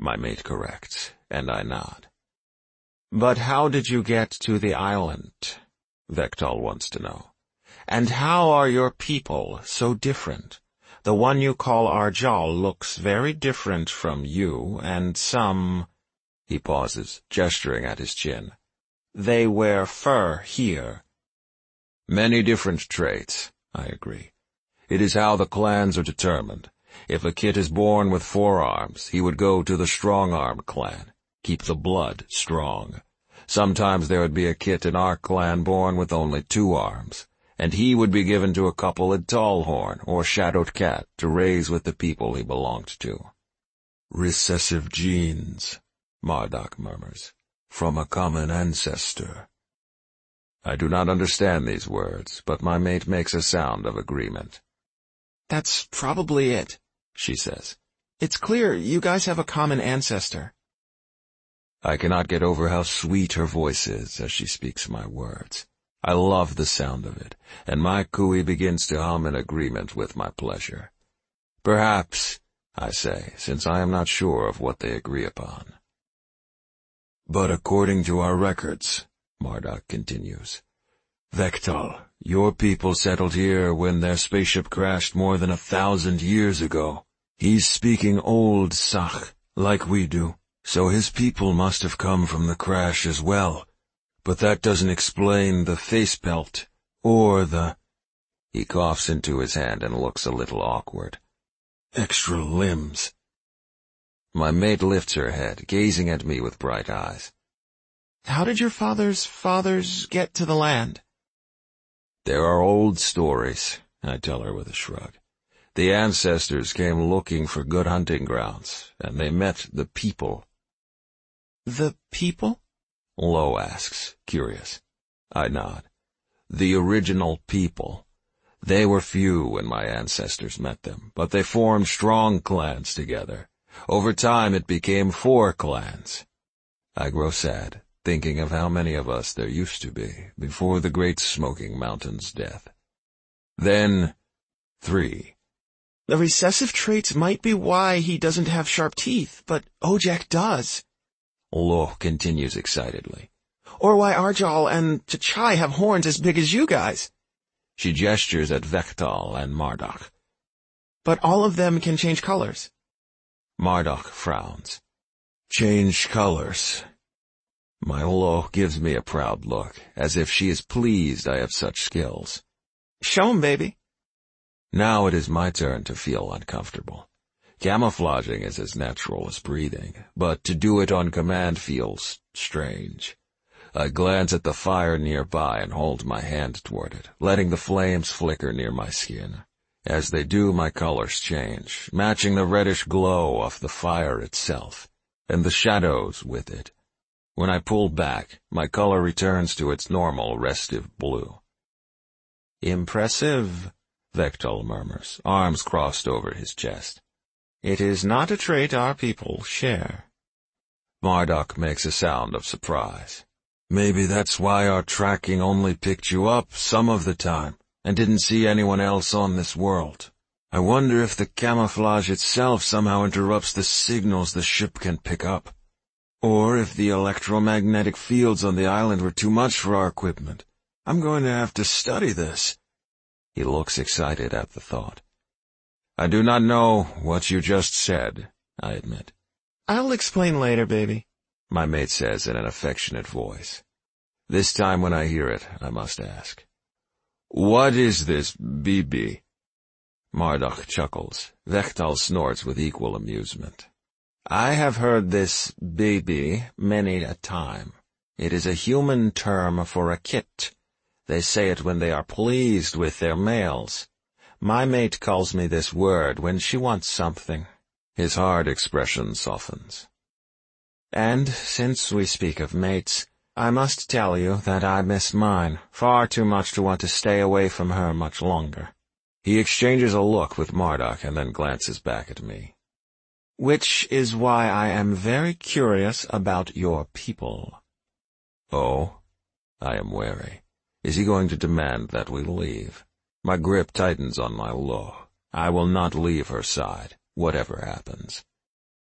my mate corrects, and I nod. But how did you get to the island? Vektal wants to know. And how are your people so different? The one you call Arjal looks very different from you, and some— He pauses, gesturing at his chin. They wear fur here. Many different traits, I agree. It is how the clans are determined. If a kid is born with 4 arms, he would go to the strong-armed clan. Keep the blood strong. Sometimes there would be a kid in our clan born with only 2 arms, and he would be given to a couple at Tallhorn or Shadowed Cat to raise with the people he belonged to. Recessive genes, Marduk murmurs, from a common ancestor. I do not understand these words, but my mate makes a sound of agreement. That's probably it, she says. It's clear you guys have a common ancestor. I cannot get over how sweet her voice is as she speaks my words. I love the sound of it, and my cooey begins to hum in agreement with my pleasure. Perhaps, I say, since I am not sure of what they agree upon. But according to our records, Marduk continues, Vektal, your people settled here when their spaceship crashed more than 1,000 years ago. He's speaking Old Sach, like we do, so his people must have come from the crash as well. But that doesn't explain the face pelt, or the— He coughs into his hand and looks a little awkward. Extra limbs. My mate lifts her head, gazing at me with bright eyes. How did your father's fathers get to the land? There are old stories, I tell her with a shrug. The ancestors came looking for good hunting grounds, and they met the people. The people? Lo asks, curious. I nod. The original people. They were few when my ancestors met them, but they formed strong clans together. Over time it became 4 clans. I grow sad, thinking of how many of us there used to be, before the Great Smoking Mountain's death. Then 3. The recessive traits might be why he doesn't have sharp teeth, but Ojak does. Lo continues excitedly. Or why Arjal and Chachai have horns as big as you guys. She gestures at Vektal and Marduk. But all of them can change colors. Marduk frowns. Change colors. My Lo gives me a proud look, as if she is pleased I have such skills. Show 'em, baby. Now it is my turn to feel uncomfortable. Camouflaging is as natural as breathing, but to do it on command feels strange. I glance at the fire nearby and hold my hand toward it, letting the flames flicker near my skin. As they do, my colors change, matching the reddish glow of the fire itself, and the shadows with it. When I pull back, my color returns to its normal restive blue. Impressive, Vektal murmurs, arms crossed over his chest. It is not a trait our people share. Marduk makes a sound of surprise. Maybe that's why our tracking only picked you up some of the time, and didn't see anyone else on this world. I wonder if the camouflage itself somehow interrupts the signals the ship can pick up. Or if the electromagnetic fields on the island were too much for our equipment. I'm going to have to study this. He looks excited at the thought. I do not know what you just said, I admit. I'll explain later, baby, my mate says in an affectionate voice. This time when I hear it, I must ask. What is this, BB? Marduk chuckles. Vektal snorts with equal amusement. I have heard this baby many a time. It is a human term for a kit. They say it when they are pleased with their males. My mate calls me this word when she wants something. His hard expression softens. And since we speak of mates, I must tell you that I miss mine far too much to want to stay away from her much longer. He exchanges a look with Marduk and then glances back at me. Which is why I am very curious about your people. Oh? I am wary. Is he going to demand that we leave? My grip tightens on my Lo. I will not leave her side, whatever happens.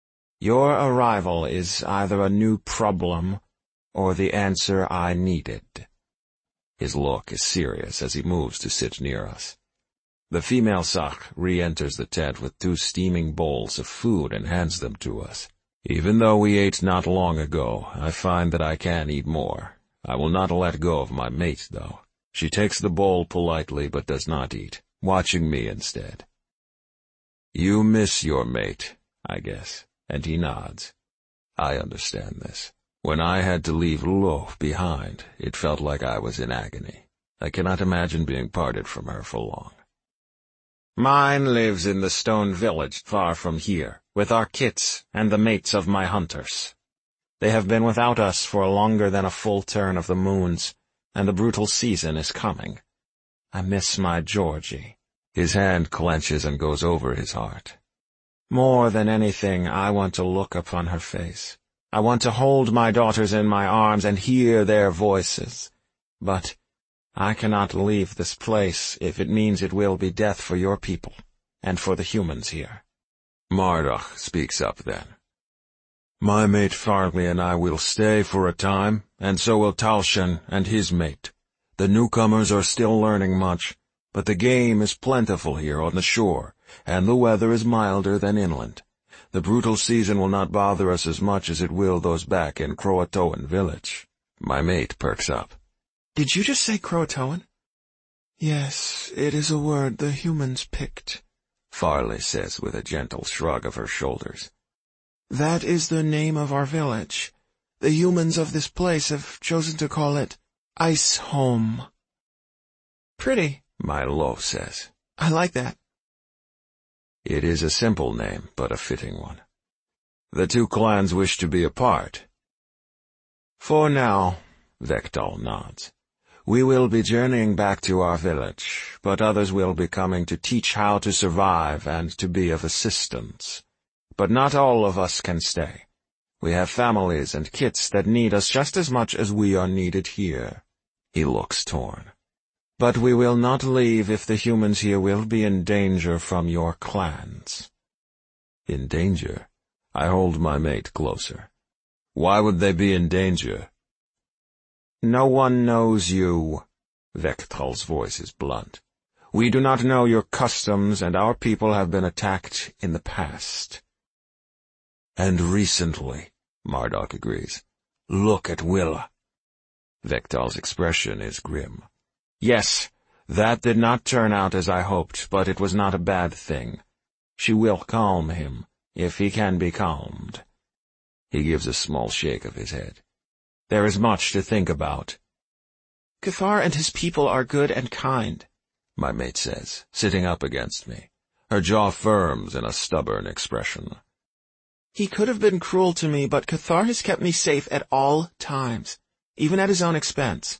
Your arrival is either a new problem or the answer I needed." His look is serious as he moves to sit near us. The female Sakh re-enters the tent with 2 steaming bowls of food and hands them to us. Even though we ate not long ago, I find that I can eat more. I will not let go of my mate, though. She takes the bowl politely but does not eat, watching me instead. "You miss your mate, I guess," and he nods. I understand this. When I had to leave Lo behind, it felt like I was in agony. I cannot imagine being parted from her for long. "Mine lives in the stone village far from here, with our kits and the mates of my hunters. They have been without us for longer than a full turn of the moons, and the brutal season is coming. I miss my Georgie." His hand clenches and goes over his heart. "More than anything, I want to look upon her face. I want to hold my daughters in my arms and hear their voices. But I cannot leave this place if it means it will be death for your people and for the humans here." Marduk speaks up then. "My mate Farley and I will stay for a time, and so will Talshan and his mate. The newcomers are still learning much, but the game is plentiful here on the shore, and the weather is milder than inland. The brutal season will not bother us as much as it will those back in Croatoan village." My mate perks up. "Did you just say Croatoan?" "Yes, it is a word the humans picked," Farley says with a gentle shrug of her shoulders. "That is the name of our village. The humans of this place have chosen to call it Ice Home." "Pretty," my Lo says. "I like that." It is a simple name, but a fitting one. The 2 clans wish to be apart. "For now," Vektal nods. "We will be journeying back to our village, but others will be coming to teach how to survive and to be of assistance. But not all of us can stay. We have families and kits that need us just as much as we are needed here." He looks torn. "But we will not leave if the humans here will be in danger from your clans." In danger? I hold my mate closer. "Why would they be in danger?" "No one knows you." Vektal's voice is blunt. "We do not know your customs, and our people have been attacked in the past." "And recently," Marduk agrees. "Look at Willa." Vektal's expression is grim. "Yes, that did not turn out as I hoped, but it was not a bad thing. She will calm him, if he can be calmed." He gives a small shake of his head. "There is much to think about." "Cathar and his people are good and kind," my mate says, sitting up against me. Her jaw firms in a stubborn expression. "He could have been cruel to me, but Cathar has kept me safe at all times, even at his own expense."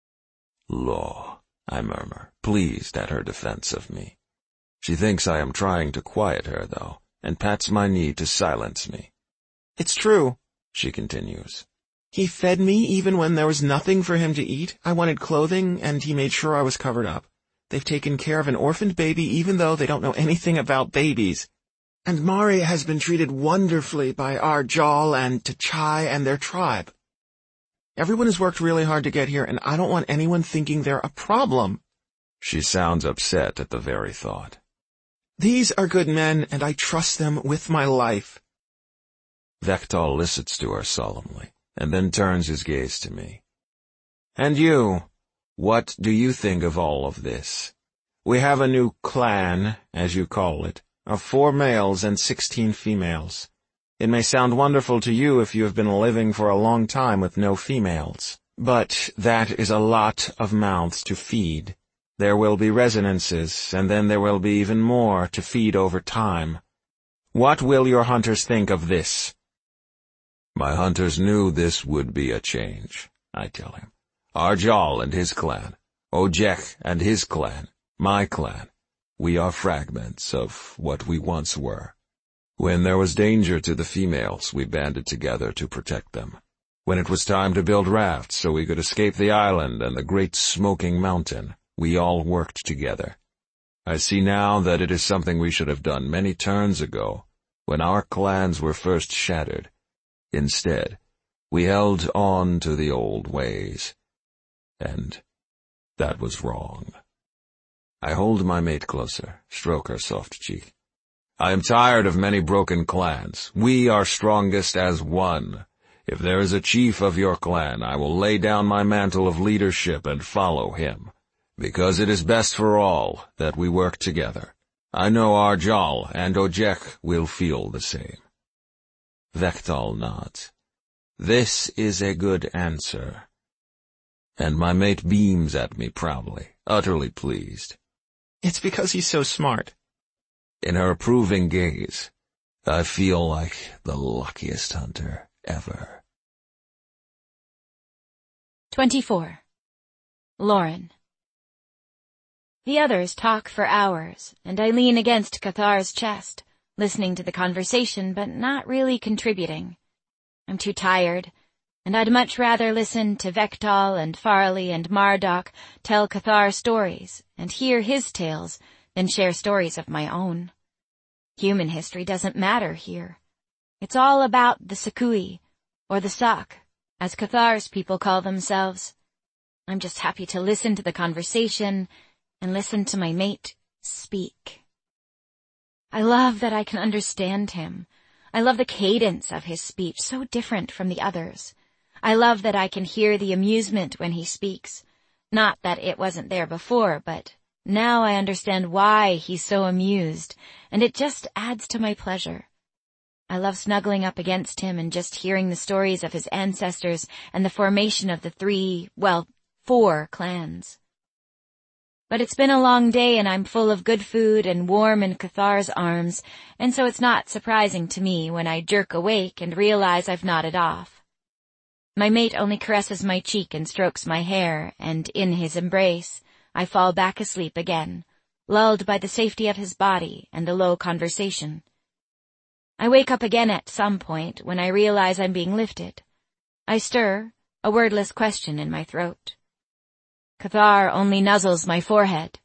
"Law," I murmur, pleased at her defense of me. She thinks I am trying to quiet her, though, and pats my knee to silence me. "It's true," she continues. "He fed me even when there was nothing for him to eat. I wanted clothing, and he made sure I was covered up. They've taken care of an orphaned baby even though they don't know anything about babies. And Mari has been treated wonderfully by our Jal and T'Chai and their tribe. Everyone has worked really hard to get here, and I don't want anyone thinking they're a problem." She sounds upset at the very thought. "These are good men, and I trust them with my life." Vektal listens to her solemnly, and then turns his gaze to me. "And you, what do you think of all of this? We have a new clan, as you call it, of 4 males and 16 females. It may sound wonderful to you if you have been living for a long time with no females, but that is a lot of mouths to feed. There will be resonances, and then there will be even more to feed over time. What will your hunters think of this?" "My hunters knew this would be a change," I tell him. "Arjal and his clan, Ojek and his clan, my clan. We are fragments of what we once were. When there was danger to the females, we banded together to protect them. When it was time to build rafts so we could escape the island and the great smoking mountain, we all worked together. I see now that it is something we should have done many turns ago, when our clans were first shattered. Instead, we held on to the old ways. And that was wrong. I hold my mate closer, stroke her soft cheek. I am tired of many broken clans. We are strongest as one. If there is a chief of your clan, I will lay down my mantle of leadership and follow him, because it is best for all that we work together. I know Arjal and Ojek will feel the same. Vektal nods. This is a good answer. And my mate beams at me proudly, utterly pleased. It's because he's so smart. In her approving gaze, I feel like the luckiest hunter ever. 24. Lauren. The others talk for hours, and I lean against Cathar's chest, listening to the conversation but not really contributing. I'm too tired, and I'd much rather listen to Vektal and Farley and Marduk tell Cathar stories and hear his tales than share stories of my own. Human history doesn't matter here. It's all about the Sakui, or the Sak, as Cathar's people call themselves. I'm just happy to listen to the conversation and listen to my mate speak. I love that I can understand him. I love the cadence of his speech, so different from the others. I love that I can hear the amusement when he speaks. Not that it wasn't there before, but now I understand why he's so amused, and it just adds to my pleasure. I love snuggling up against him and just hearing the stories of his ancestors and the formation of the 4 clans. But it's been a long day and I'm full of good food and warm in Cathar's arms, and so it's not surprising to me when I jerk awake and realize I've nodded off. My mate only caresses my cheek and strokes my hair, and in his embrace, I fall back asleep again, lulled by the safety of his body and the low conversation. I wake up again at some point when I realize I'm being lifted. I stir, a wordless question in my throat. Cathar only nuzzles my forehead.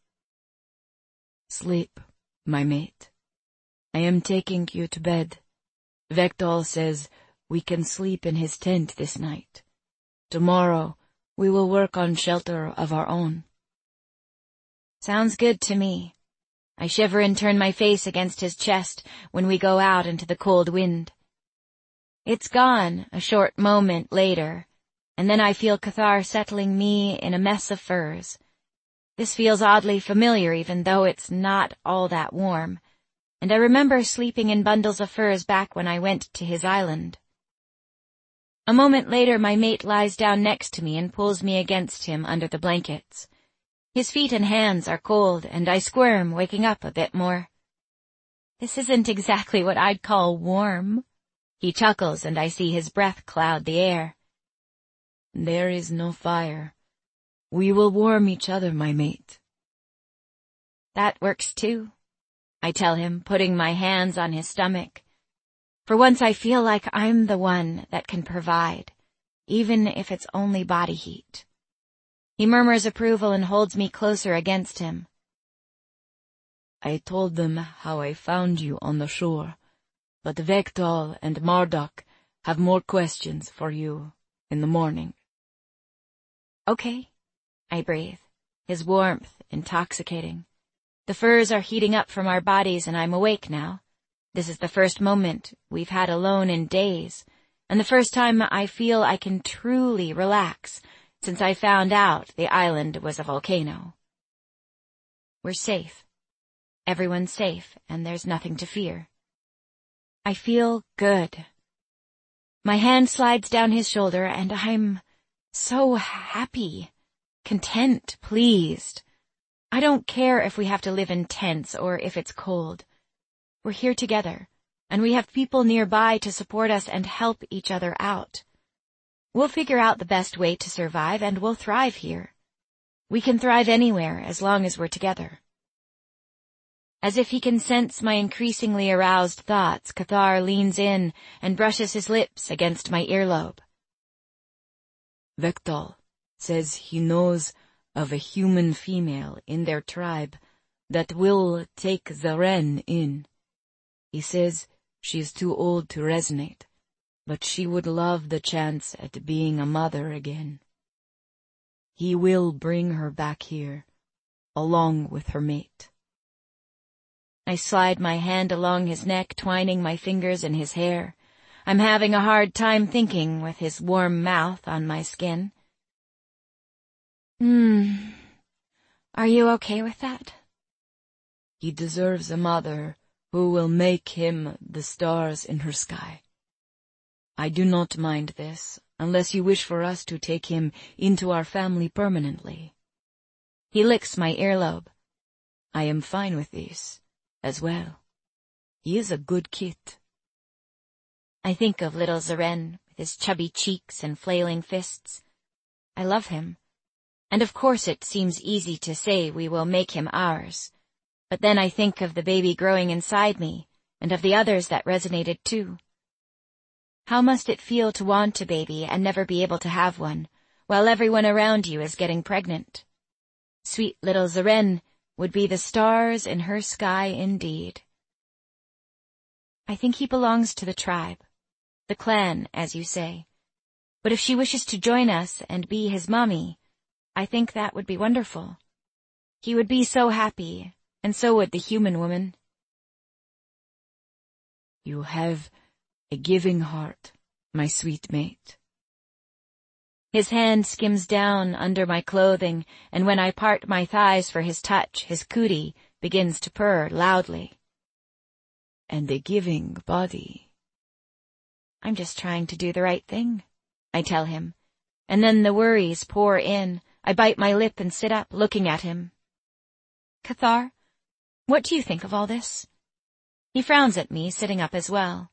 Sleep, my mate. I am taking you to bed. Vektal says we can sleep in his tent this night. Tomorrow, we will work on shelter of our own. Sounds good to me. I shiver and turn my face against his chest when we go out into the cold wind. It's gone a short moment later, and then I feel Cathar settling me in a mess of furs. This feels oddly familiar even though it's not all that warm, and I remember sleeping in bundles of furs back when I went to his island. A moment later my mate lies down next to me and pulls me against him under the blankets. His feet and hands are cold, and I squirm, waking up a bit more. This isn't exactly what I'd call warm. He chuckles, and I see his breath cloud the air. There is no fire. We will warm each other, my mate. That works too, I tell him, putting my hands on his stomach. For once I feel like I'm the one that can provide, even if it's only body heat. He murmurs approval and holds me closer against him. I told them how I found you on the shore, but Vektal and Marduk have more questions for you in the morning. Okay, I breathe, his warmth intoxicating. The furs are heating up from our bodies and I'm awake now. This is the first moment we've had alone in days, and the first time I feel I can truly relax since I found out the island was a volcano. We're safe. Everyone's safe, and there's nothing to fear. I feel good. My hand slides down his shoulder, and I'm so happy, content, pleased. I don't care if we have to live in tents or if it's cold. We're here together, and we have people nearby to support us and help each other out. We'll figure out the best way to survive, and we'll thrive here. We can thrive anywhere as long as we're together. As if he can sense my increasingly aroused thoughts, Cathar leans in and brushes his lips against my earlobe. Vektal says he knows of a human female in their tribe that will take the wren in. He says She is too old to resonate, but she would love the chance at being a mother again. He will bring her back here, along with her mate. I slide my hand along his neck, twining my fingers in his hair. I'm having a hard time thinking with his warm mouth on my skin. Are you okay with that? He deserves a mother who will make him the stars in her sky. I do not mind this, unless you wish for us to take him into our family permanently. He licks my earlobe. I am fine with this, as well. He is a good kid. I think of little Zeren, with his chubby cheeks and flailing fists. I love him. And of course it seems easy to say we will make him ours. But then I think of the baby growing inside me, and of the others that resonated too. How must it feel to want a baby and never be able to have one, while everyone around you is getting pregnant? Sweet little Zeren would be the stars in her sky indeed. I think he belongs to the tribe, the clan, as you say. But if she wishes to join us and be his mommy, I think that would be wonderful. He would be so happy, and so would the human woman. You have a giving heart, my sweet mate. His hand skims down under my clothing, and when I part my thighs for his touch, his cootie begins to purr loudly. And a giving body. I'm just trying to do the right thing, I tell him, and then the worries pour in. I bite my lip and sit up, looking at him. Cathar, what do you think of all this? He frowns at me, sitting up as well.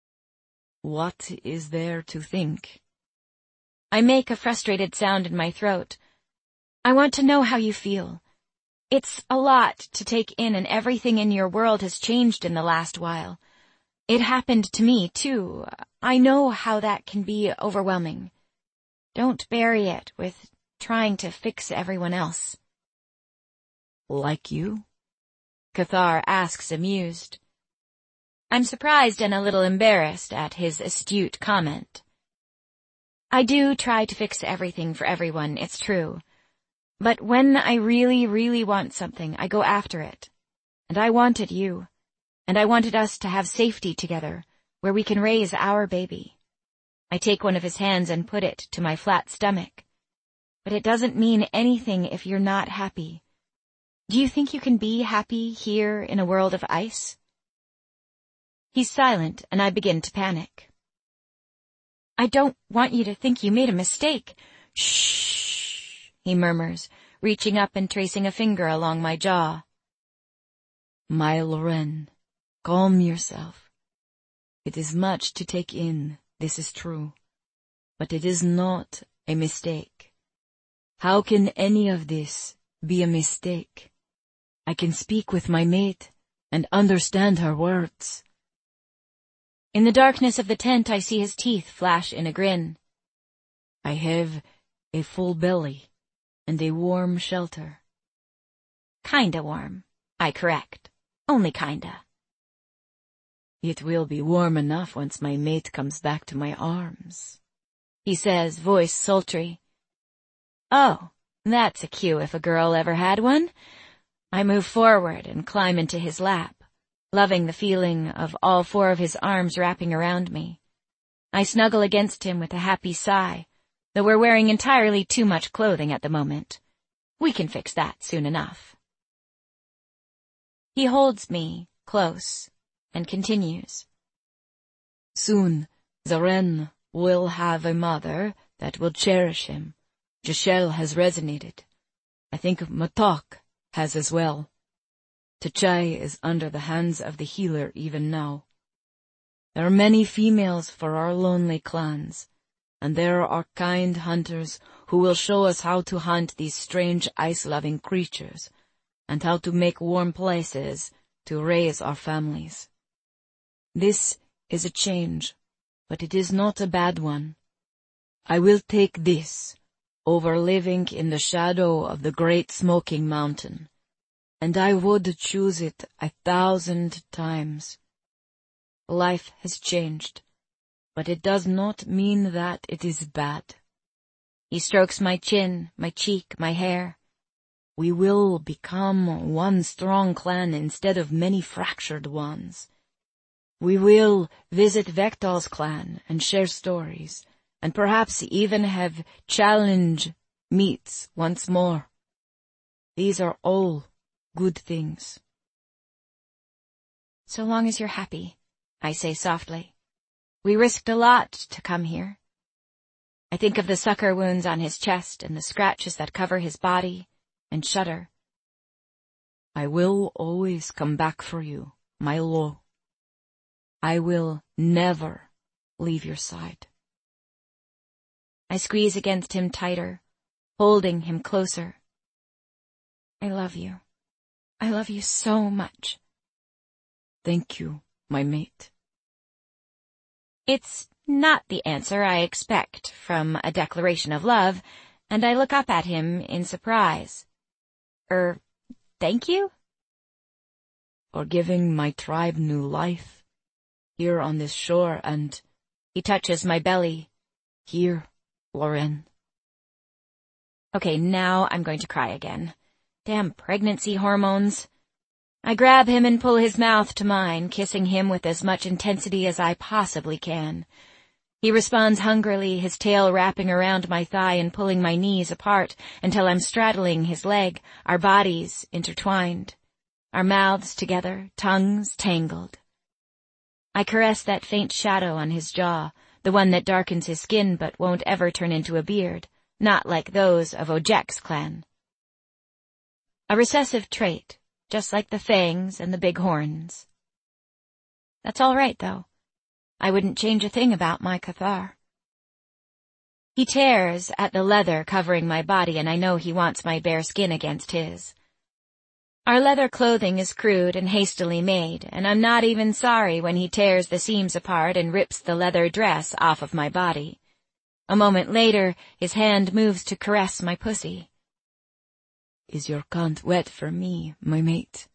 What is there to think? I make a frustrated sound in my throat. I want to know how you feel. It's a lot to take in, and everything in your world has changed in the last while. It happened to me, too. I know how that can be overwhelming. Don't bury it with trying to fix everyone else. Like you? Cathar asks, amused. I'm surprised and a little embarrassed at his astute comment. I do try to fix everything for everyone, it's true. But when I really, really want something, I go after it. And I wanted you. And I wanted us to have safety together, where we can raise our baby. I take one of his hands and put it to my flat stomach. But it doesn't mean anything if you're not happy. Do you think you can be happy here in a world of ice? He's silent, and I begin to panic. I don't want you to think you made a mistake. Shh, he murmurs, reaching up and tracing a finger along my jaw. My Loren, calm yourself. It is much to take in, this is true. But it is not a mistake. How can any of this be a mistake? I can speak with my mate and understand her words. In the darkness of the tent, I see his teeth flash in a grin. I have a full belly and a warm shelter. Kinda warm, I correct. Only kinda. It will be warm enough once my mate comes back to my arms, he says, voice sultry. Oh, that's a cue if a girl ever had one. I move forward and climb into his lap, loving the feeling of all four of his arms wrapping around me. I snuggle against him with a happy sigh, though we're wearing entirely too much clothing at the moment. We can fix that soon enough. He holds me close and continues. Soon, Zeren will have a mother that will cherish him. Jeshel has resonated. I think Matok has as well. Tachai is under the hands of the healer even now. There are many females for our lonely clans, and there are kind hunters who will show us how to hunt these strange ice-loving creatures, and how to make warm places to raise our families. This is a change, but it is not a bad one. I will take this over living in the shadow of the great smoking mountain, and I would choose it 1,000 times. Life has changed, but it does not mean that it is bad. He strokes my chin, my cheek, my hair. We will become one strong clan instead of many fractured ones. We will visit Vektal's clan and share stories, and perhaps even have challenge meets once more. These are all good things. So long as you're happy, I say softly. We risked a lot to come here. I think of the sucker wounds on his chest and the scratches that cover his body, and shudder. I will always come back for you, my Lo. I will never leave your side. I squeeze against him tighter, holding him closer. I love you. I love you so much. Thank you, my mate. It's not the answer I expect from a declaration of love, and I look up at him in surprise. Thank you? For giving my tribe new life, here on this shore, and he touches my belly. Here, Loren. Okay, now I'm going to cry again. Damn pregnancy hormones. I grab him and pull his mouth to mine, kissing him with as much intensity as I possibly can. He responds hungrily, his tail wrapping around my thigh and pulling my knees apart until I'm straddling his leg, our bodies intertwined, our mouths together, tongues tangled. I caress that faint shadow on his jaw, the one that darkens his skin but won't ever turn into a beard, not like those of Ojek's clan. A recessive trait, just like the fangs and the big horns. That's all right, though. I wouldn't change a thing about my Cathar. He tears at the leather covering my body, and I know he wants my bare skin against his. Our leather clothing is crude and hastily made, and I'm not even sorry when he tears the seams apart and rips the leather dress off of my body. A moment later, his hand moves to caress my pussy. Is your cunt wet for me, my mate?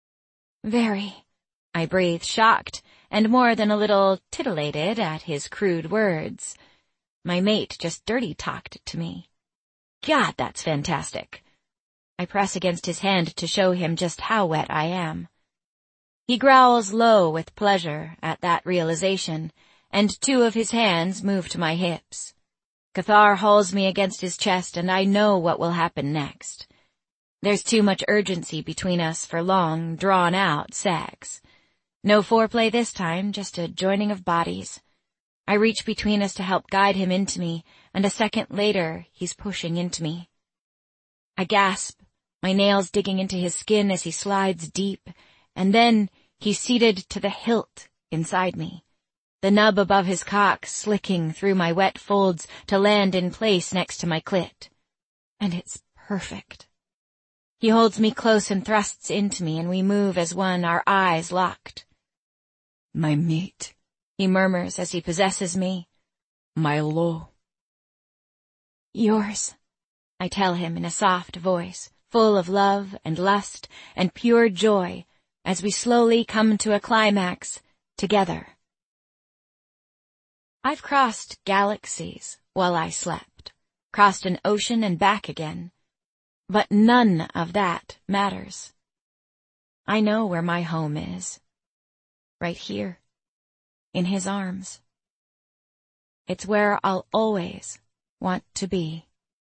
Very. I breathe, shocked, and more than a little titillated at his crude words. My mate just dirty-talked to me. God, that's fantastic. I press against his hand to show him just how wet I am. He growls low with pleasure at that realization, and two of his hands move to my hips. Cathar hauls me against his chest, and I know what will happen next. There's too much urgency between us for long, drawn-out sex. No foreplay this time, just a joining of bodies. I reach between us to help guide him into me, and a second later, he's pushing into me. I gasp, my nails digging into his skin as he slides deep, and then he's seated to the hilt inside me, the nub above his cock slicking through my wet folds to land in place next to my clit. And it's perfect. He holds me close and thrusts into me, and we move as one, our eyes locked. My mate, he murmurs as he possesses me. My Lo. Yours, I tell him in a soft voice, full of love and lust and pure joy, as we slowly come to a climax together. I've crossed galaxies while I slept, crossed an ocean and back again, but none of that matters. I know where my home is. Right here, in his arms. It's where I'll always want to be.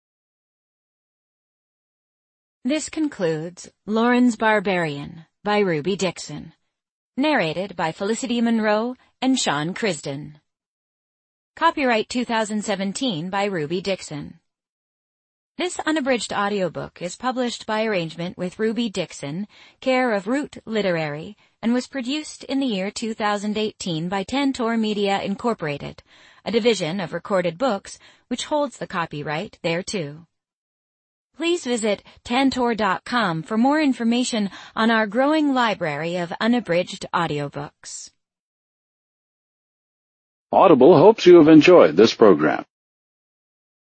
This concludes Loren's Barbarian by Ruby Dixon, narrated by Felicity Monroe and Sean Crisden. Copyright 2017 by Ruby Dixon. This unabridged audiobook is published by arrangement with Ruby Dixon, care of Root Literary, and was produced in the year 2018 by Tantor Media Incorporated, a division of Recorded Books which holds the copyright thereto. Please visit Tantor.com for more information on our growing library of unabridged audiobooks. Audible hopes you have enjoyed this program.